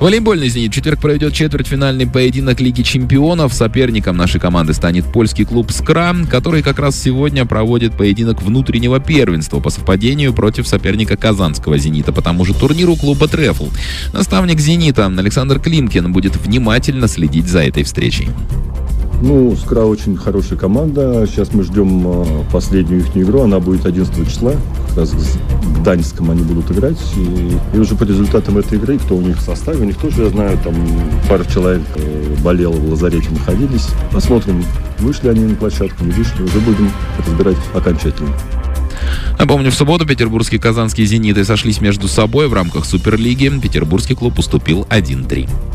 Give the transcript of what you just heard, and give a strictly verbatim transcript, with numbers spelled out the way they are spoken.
Волейбольный «Зенит» в четверг проведет четвертьфинальный поединок Лиги чемпионов. Соперником нашей команды станет польский клуб «Скра», который как раз сегодня проводит поединок внутреннего первенства по совпадению против соперника казанского «Зенита» по тому же турниру клуба «Трефл». Наставник «Зенита» Александр Климкин будет внимательно следить за этой встречей. Ну, «Скра» очень хорошая команда. Сейчас мы ждем э, последнюю их игру. Она будет одиннадцатого числа. Как раз в Даньском они будут играть. И, и уже по результатам этой игры, кто у них в составе, у них тоже, я знаю, там пара человек э, болело, в лазарете находились. Посмотрим, вышли они на площадку, не вышли. Уже будем разбирать окончательно. Напомню, в субботу петербургские и казанские «Зениты» сошлись между собой в рамках Суперлиги. Петербургский клуб уступил один три.